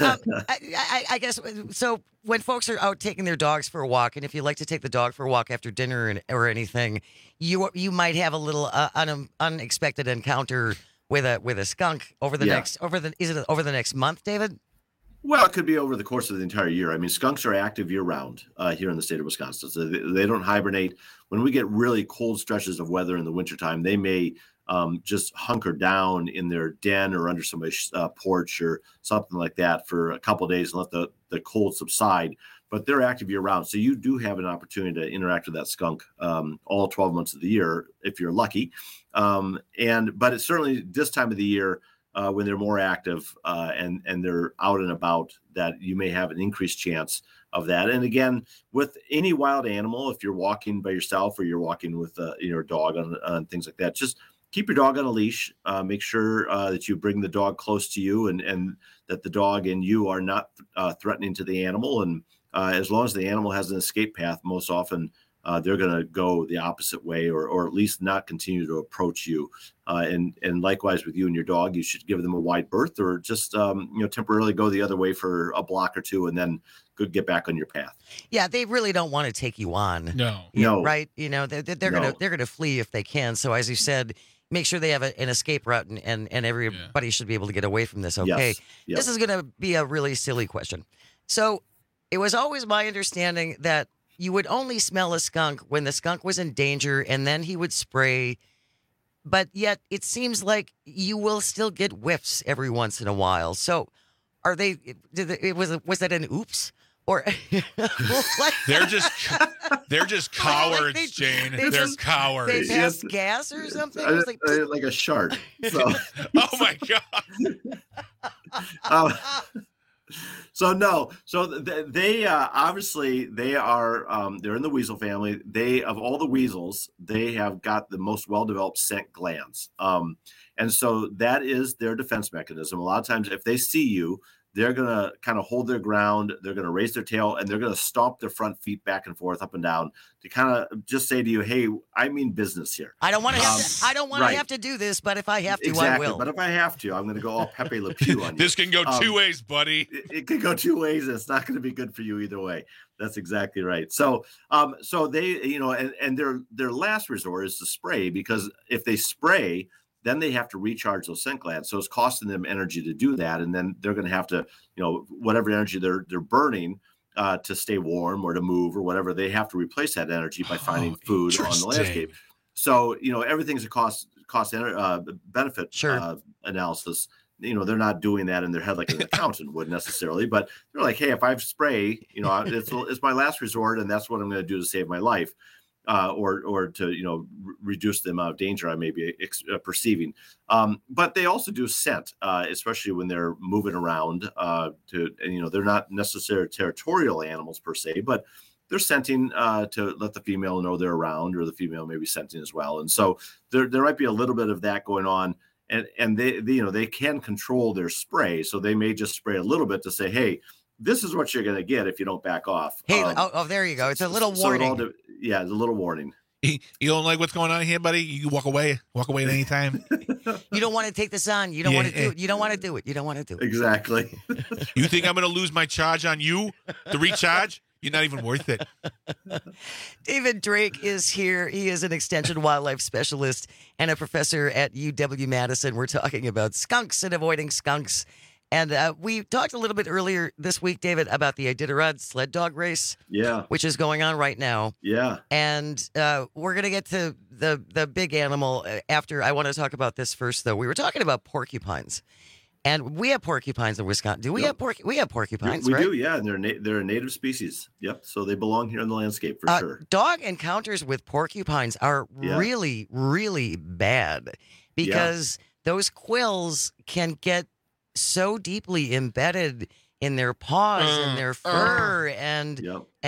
I guess so. When folks are out taking their dogs for a walk, and if you like to take the dog for a walk after dinner or anything, you might have a little unexpected encounter with a skunk over the next month, David? Well, it could be over the course of the entire year. I mean, skunks are active year-round here in the state of Wisconsin. So they don't hibernate. When we get really cold stretches of weather in the wintertime, they may just hunker down in their den or under somebody's porch or something like that for a couple of days and let the cold subside. But they're active year-round. So you do have an opportunity to interact with that skunk all 12 months of the year if you're lucky. But it's certainly this time of the year, when they're more active and they're out and about, that you may have an increased chance of that. And again, with any wild animal, if you're walking by yourself or you're walking with your dog on things like that, just keep your dog on a leash. Make sure that you bring the dog close to you and that the dog and you are not threatening to the animal. And as long as the animal has an escape path, most often they're going to go the opposite way or at least not continue to approach you. And likewise with you and your dog, you should give them a wide berth or just, temporarily go the other way for a block or two and then get back on your path. Yeah, they really don't want to take you on. No. Right? They're going to flee if they can. So as you said, make sure they have an escape route and everybody should be able to get away from this. Okay. Yes. This is going to be a really silly question. So it was always my understanding that you would only smell a skunk when the skunk was in danger and then he would spray. But yet it seems like you will still get whiffs every once in a while. So was that an oops? Or they're just cowards, Jane. They're cowards. They passed gas or something? It was like a shark. So. Oh my God. They obviously they are they're in the weasel family. They, of all the weasels, they have got the most well-developed scent glands. And so that is their defense mechanism. A lot of times if they see you, they're going to kind of hold their ground. They're going to raise their tail and they're going to stomp their front feet back and forth, up and down, to kind of just say to you, "Hey, I mean business here. I don't want to have to do this, but if I have to, exactly. I will. But if I have to, I'm going to go all Pepe Le Pew on you." This can go two ways, buddy. It can go two ways. And it's not going to be good for you either way. That's exactly right. So they, and their last resort is to spray, because if they spray, then they have to recharge those scent glands. So it's costing them energy to do that. And then they're going to have to, whatever energy they're burning to stay warm or to move or whatever, they have to replace that energy by finding food on the landscape. So, everything's a cost benefit analysis. They're not doing that in their head like an accountant would necessarily, but they're like, "Hey, if I spray, it's my last resort and that's what I'm going to do to save my life." Or to reduce the amount of danger I may be perceiving. But they also do scent, especially when they're moving around. They're not necessarily territorial animals per se, but they're scenting to let the female know they're around, or the female may be scenting as well. And so there might be a little bit of that going on. And they can control their spray. So they may just spray a little bit to say, hey, this is what you're going to get if you don't back off. Hey, there you go. It's a little warning. Yeah, it's a little warning. You don't like what's going on here, buddy? You walk away at any time. You don't want to take this on. You don't want to do it. You don't want to do it. You don't want to do it. Exactly. You think I'm going to lose my charge on you to recharge? You're not even worth it. David Drake is here. He is an extension wildlife specialist and a professor at UW-Madison. We're talking about skunks and avoiding skunks. And we talked a little bit earlier this week, David, about the Iditarod sled dog race. Yeah. Which is going on right now. Yeah. And we're going to get to the big animal after. I want to talk about this first, though. We were talking about porcupines. And we have porcupines in Wisconsin. Do we have We have porcupines, we right? do, yeah. And they're a native species. Yep. So they belong here in the landscape for sure. Dog encounters with porcupines are really, really bad because those quills can get so deeply embedded in their paws and their fur, and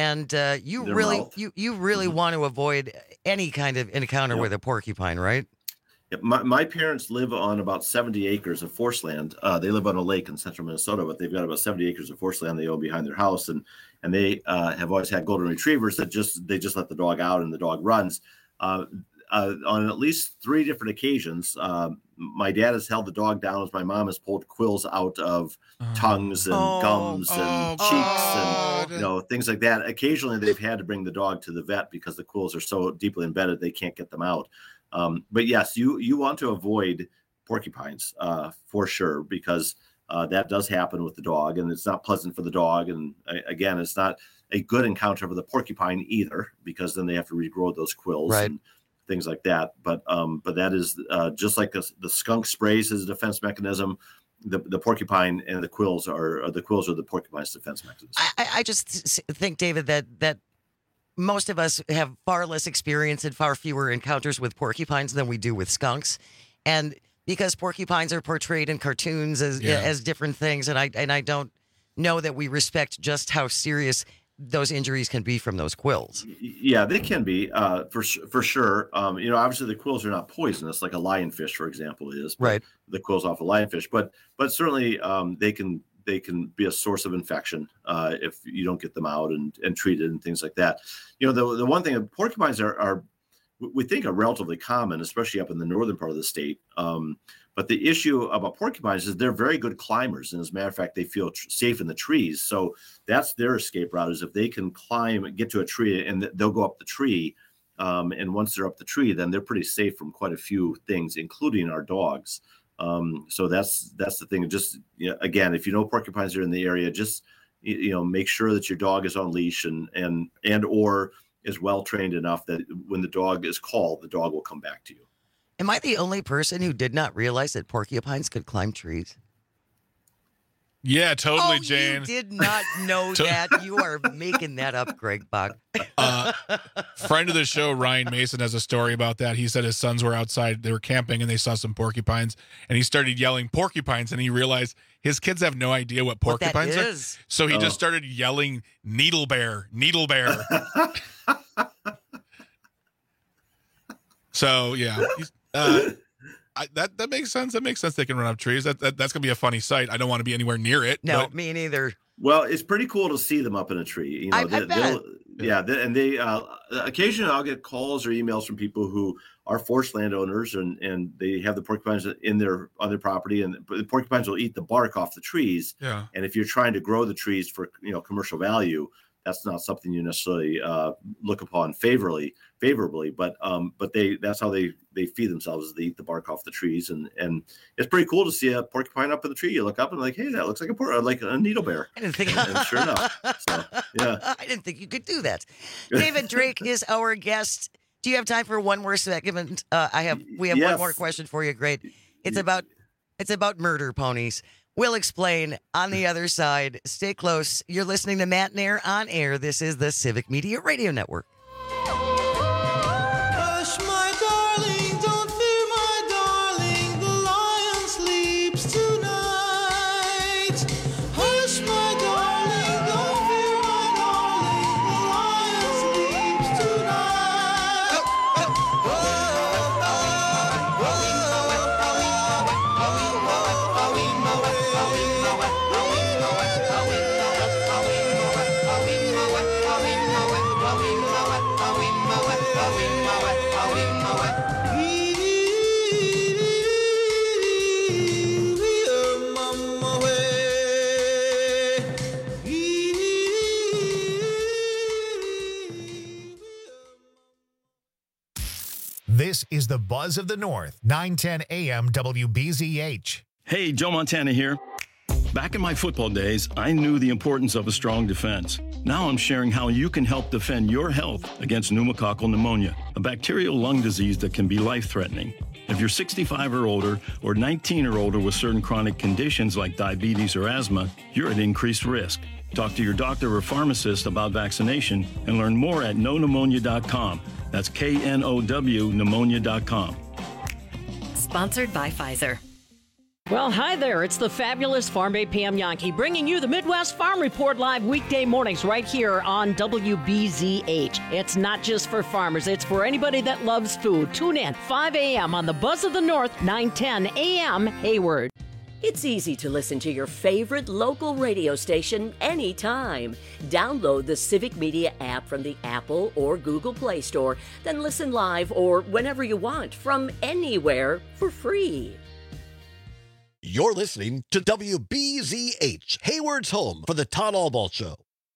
you really want to avoid any kind of encounter with a porcupine, right? My parents live on about 70 acres of forest land. They live on a lake in central Minnesota, but they've got about 70 acres of forest land they own behind their house. And they have always had golden retrievers that just let the dog out and the dog runs. On at least 3 different occasions, my dad has held the dog down as my mom has pulled quills out of tongues and gums and cheeks and things like that. Occasionally, they've had to bring the dog to the vet because the quills are so deeply embedded they can't get them out. But yes, you want to avoid porcupines for sure, because that does happen with the dog, and it's not pleasant for the dog. And again, it's not a good encounter with the porcupine either, because then they have to regrow those quills and things like that. But that is just like the skunk sprays as a defense mechanism. The porcupine and the quills are the porcupine's defense mechanism. I just think, David, that most of us have far less experience and far fewer encounters with porcupines than we do with skunks. And because porcupines are portrayed in cartoons as different things, and I don't know that we respect just how serious those injuries can be from those quills. Yeah, they can be for sure. Obviously the quills are not poisonous like a lionfish, for example, is. Right. The quills off a lionfish, but certainly they can be a source of infection if you don't get them out and treated and things like that. The one thing, porcupines are we think are relatively common, especially up in the northern part of the state. But the issue about porcupines is they're very good climbers. And as a matter of fact, they feel safe in the trees. So that's their escape route, is if they can get to a tree and they'll go up the tree. And once they're up the tree, then they're pretty safe from quite a few things, including our dogs. So that's the thing. Just again, if you know porcupines are in the area, just make sure that your dog is on leash and or is well trained enough that when the dog is called, the dog will come back to you. Am I the only person who did not realize that porcupines could climb trees? Yeah, totally, Jane. You did not know that. You are making that up, Greg Bach. Friend of the show, Ryan Mason, has a story about that. He said his sons were outside, they were camping, and they saw some porcupines, and he started yelling porcupines, and he realized his kids have no idea what porcupines are. So he just started yelling needle bear, needle bear. So, yeah. That makes sense. That makes sense. They can run up trees. That's going to be a funny sight. I don't want to be anywhere near it. No, me neither. Well, it's pretty cool to see them up in a tree. I bet. And they occasionally I'll get calls or emails from people who are forest landowners and they have the porcupines on their property, and the porcupines will eat the bark off the trees. Yeah. And if you're trying to grow the trees for commercial value, that's not something you necessarily look upon favorably, but that's how they feed themselves, is they eat the bark off the trees, and it's pretty cool to see a porcupine up in the tree. You look up and like, hey, that looks like a needle bear. I didn't think. And sure enough, so, yeah. I didn't think you could do that. David Drake is our guest. Do you have time for one more segment? We have one more question for you. Great. It's about murder ponies. We'll explain on the other side. Stay close. You're listening to Matt and Air on Air. This is the Civic Media Radio Network. Hush, my darling, don't fear, my darling, the lion sleeps tonight. Hush, my darling, don't fear, my darling, the lion the Buzz of the North, 910 AM WBZH. Hey, Joe Montana here. Back in my football days, I knew the importance of a strong defense. Now I'm sharing how you can help defend your health against pneumococcal pneumonia, a bacterial lung disease that can be life-threatening. If you're 65 or older or 19 or older with certain chronic conditions like diabetes or asthma, you're at increased risk. Talk to your doctor or pharmacist about vaccination and learn more at knowpneumonia.com. That's KNOW pneumonia.com. Sponsored by Pfizer. Well, hi there. It's the fabulous Farm Bay Pam Yankee bringing you the Midwest Farm Report live weekday mornings right here on WBZH. It's not just for farmers. It's for anybody that loves food. Tune in 5 a.m. on the Buzz of the North, 910 a.m. Hayward. It's easy to listen to your favorite local radio station anytime. Download the Civic Media app from the Apple or Google Play Store, then listen live or whenever you want from anywhere for free. You're listening to WBZH, Hayward's home for the Todd Albaugh Show.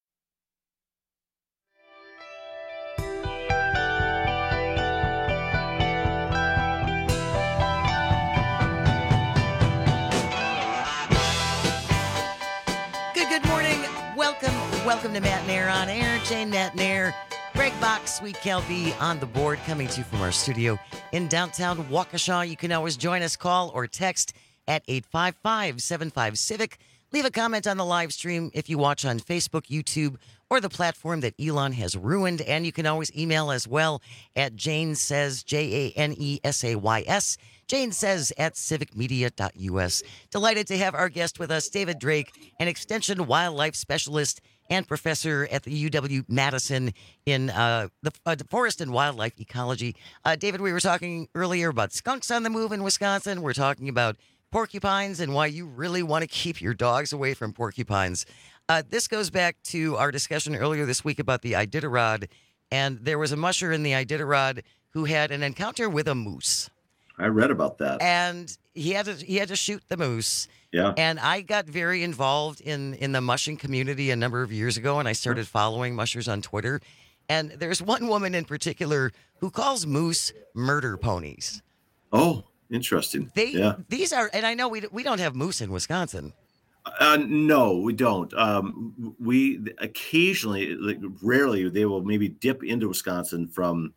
Good morning. Welcome to Matt Nair on Air. Jane Matt Nair, Greg Box, Sweet Kelby on the board, coming to you from our studio in downtown Waukesha. You can always join us, call or text at 855-75-CIVIC. Leave a comment on the live stream if you watch on Facebook, YouTube, or the platform that Elon has ruined. And you can always email as well at Jane Says, JANESAYS, Jane Says at civicmedia.us. Delighted to have our guest with us, David Drake, an extension wildlife specialist and professor at the UW-Madison in the forest and wildlife ecology. David, we were talking earlier about skunks on the move in Wisconsin. We're talking about porcupines and why you really want to keep your dogs away from porcupines. This goes back to our discussion earlier this week about the Iditarod, and there was a musher in the Iditarod who had an encounter with a moose. I read about that. And he had to shoot the moose. Yeah. And I got very involved in the mushing community a number of years ago, and I started following mushers on Twitter. And there's one woman in particular who calls moose murder ponies. Oh, interesting. These are, and I know we don't have moose in Wisconsin. No, we don't. We occasionally, rarely, they will maybe dip into Wisconsin from,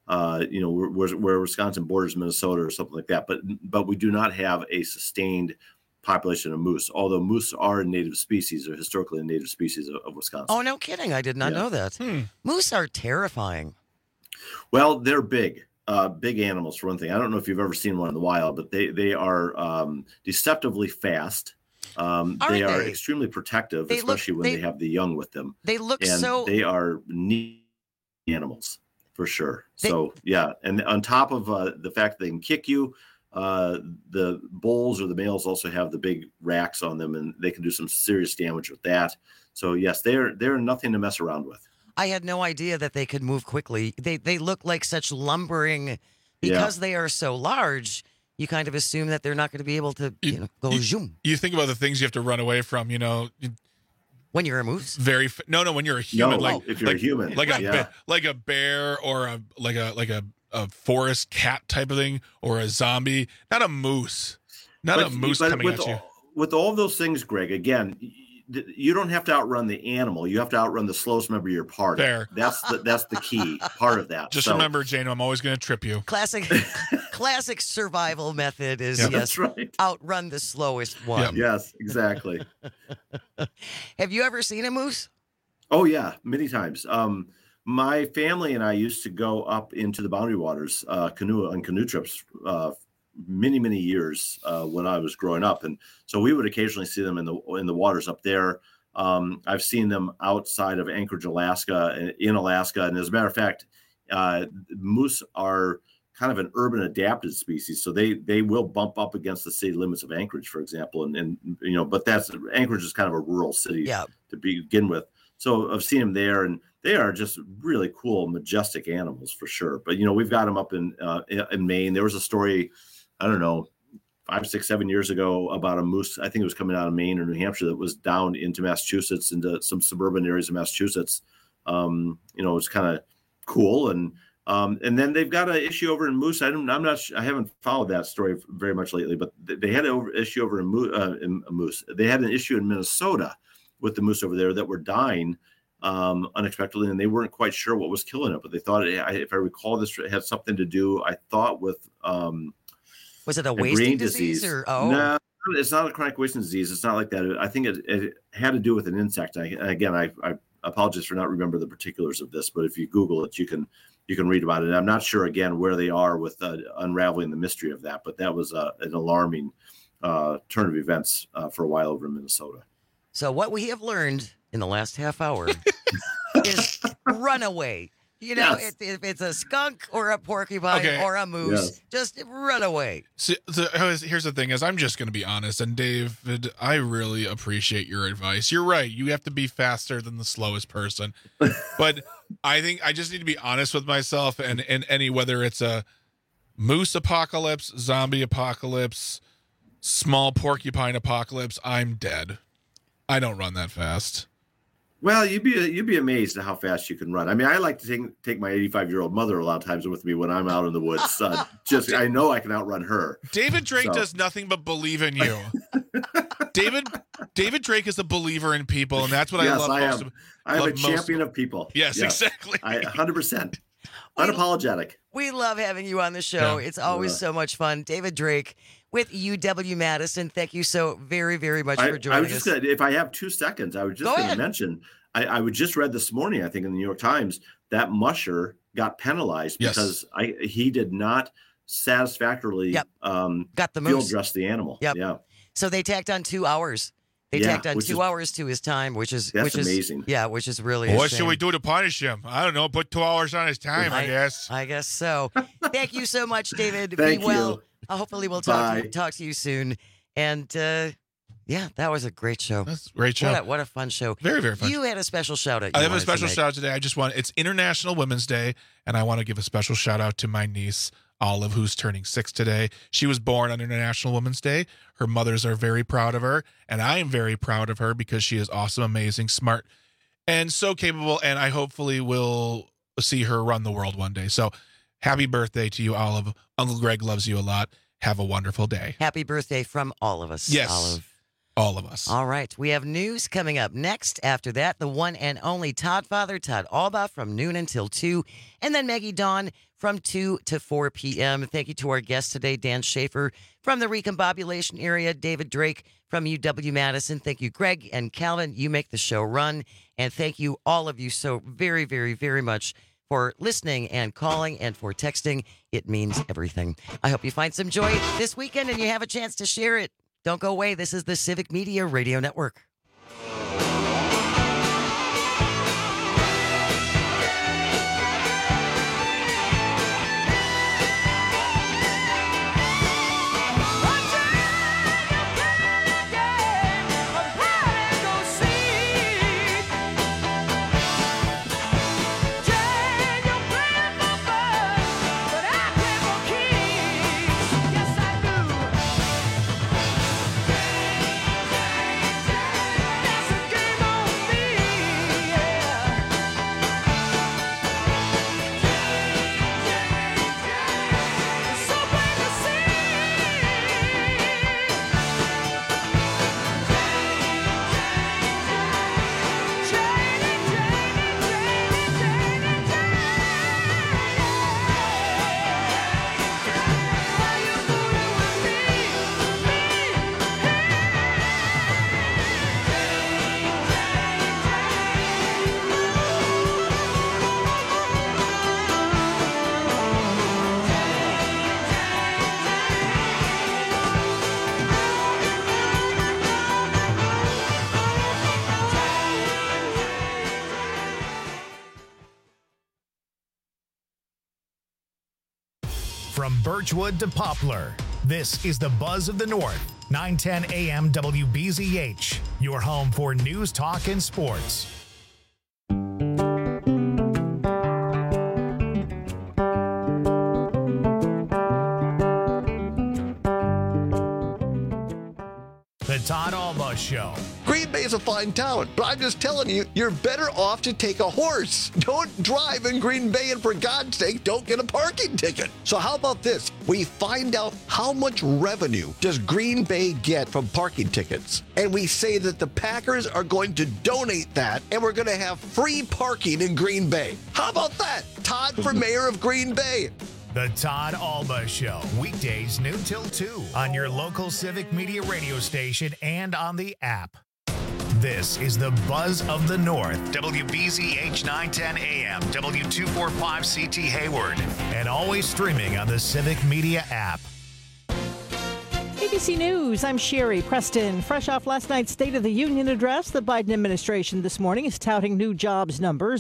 where Wisconsin borders Minnesota or something like that. But we do not have a sustained population of moose, although moose are a native species, or historically a native species of Wisconsin. Oh, no kidding. I did not know that. Moose are terrifying. Well, they're big. Big animals, for one thing. I don't know if you've ever seen one in the wild, but they are deceptively fast. They are extremely protective, especially when they have the young with them. They look they are neat animals for sure. And on top of the fact that they can kick you, the bulls or the males also have the big racks on them, and they can do some serious damage with that. So yes, they're nothing to mess around with. I had no idea that they could move quickly. They look like such lumbering, because they are so large. You kind of assume that they're not going to be able to go zoom. You think about the things you have to run away from, when you're a moose. When you're a human, if you're a human, like a bear or a forest cat type of thing, or a zombie, not a moose, coming at you. With all those things, Greg, again, you don't have to outrun the animal. You have to outrun the slowest member of your party. Fair. That's the key part of that. Just remember, Jane, I'm always going to trip you. Classic survival method is that's right. Outrun the slowest one. Yep. Yes, exactly. Have you ever seen a moose? Oh yeah, many times. My family and I used to go up into the Boundary Waters on canoe trips many years when I was growing up, and so we would occasionally see them in the waters up there. I've seen them outside of Anchorage, Alaska, in Alaska, and as a matter of fact, moose are kind of an urban adapted species, so they will bump up against the city limits of Anchorage, for example, and but Anchorage is kind of a rural city to begin with. So I've seen them there, and they are just really cool, majestic animals for sure. But we've got them up in Maine. There was a story, I don't know, 5, 6, 7 years ago about a moose. I think it was coming out of Maine or New Hampshire that was down into Massachusetts, into some suburban areas of Massachusetts. It's kind of cool. And And then they've got an issue over in Moose. I haven't followed that story very much lately, but they had an issue over in Moose. They had an issue in Minnesota with the moose over there that were dying unexpectedly, and they weren't quite sure what was killing it. But they thought, if I recall, this had something to do, I thought, with was it a wasting disease or No, it's not a chronic wasting disease. It's not like that. I think it had to do with an insect. I apologize for not remember the particulars of this, but if you Google it, you can read about it. I'm not sure again where they are with unraveling the mystery of that, but that was an alarming turn of events for a while over in Minnesota. So what we have learned in the last half hour is run away. You know, Yes. if it's a skunk or a porcupine or a moose, just run away. So here's the thing: is I'm just going to be honest, and David, I really appreciate your advice. You're right; you have to be faster than the slowest person. But I think I just need to be honest with myself, and whether it's a moose apocalypse, zombie apocalypse, small porcupine apocalypse, I'm dead. I don't run that fast. Well, you'd be amazed at how fast you can run. I mean, I like to take my 85-year-old mother a lot of times with me when I'm out in the woods. I know I can outrun her. David Drake does nothing but believe in you. David Drake is a believer in people, and that's what I love most. I'm a champion of people. Yes, exactly. 100%. Unapologetic. We love having you on the show. Yeah. It's always so much fun. David Drake with UW-Madison. Thank you so very, very much for joining us. If I have 2 seconds, I was just going to mention, I just read this morning, I think in the New York Times, that musher got penalized because he did not satisfactorily got the field dress the animal. Yep. Yeah. So they tacked on 2 hours. They tacked on 2 hours to his time, which is amazing. Yeah, which is really Well, what should we do to punish him? I don't know. Put 2 hours on his time, I guess. I guess so. Thank you so much, David. Thank Be well. you. Hopefully we'll talk to you soon. And yeah, that was a great show. That's a great show. What a fun show. Very, very fun. You had a special shout out. I have a special shout out today. It's International Women's Day, and I want to give a special shout out to my niece, Olive, who's turning 6 today. She was born on International Women's Day. Her mothers are very proud of her, and I am very proud of her because she is awesome, amazing, smart, and so capable, and I hopefully will see her run the world one day. So happy birthday to you, Olive. Uncle Greg loves you a lot. Have a wonderful day. Happy birthday from all of us, Yes. Olive. All of us. All right. We have news coming up next. After that, the one and only Todd Father, Todd Alba, from noon until 2. And then Maggie Dawn from 2 to 4 p.m. Thank you to our guest today, Dan Schaefer from the Recombobulation area, David Drake from UW-Madison. Thank you, Greg and Calvin. You make the show run. And thank you, all of you, so very, very, very much for listening and calling and for texting. It means everything. I hope you find some joy this weekend and you have a chance to share it. Don't go away. This is the Civic Media Radio Network. From Birchwood to Poplar, this is the Buzz of the North, 910 AM WBZH, your home for news, talk, and sports. The Todd Alba Show. Green Bay's a fine town, but I'm just telling you, you're better off to take a horse. Don't drive in Green Bay, and for God's sake, don't get a parking ticket. So how about this? We find out how much revenue does Green Bay get from parking tickets, and we say that the Packers are going to donate that, and we're going to have free parking in Green Bay. How about that? Todd for mayor of Green Bay. The Todd Alba Show, weekdays noon till 2 on your local Civic Media radio station and on the app. This is the Buzz of the North, WBZH 910 AM, W245CT Hayward, and always streaming on the Civic Media app. ABC News, I'm Sherry Preston. Fresh off last night's State of the Union address, the Biden administration this morning is touting new jobs numbers.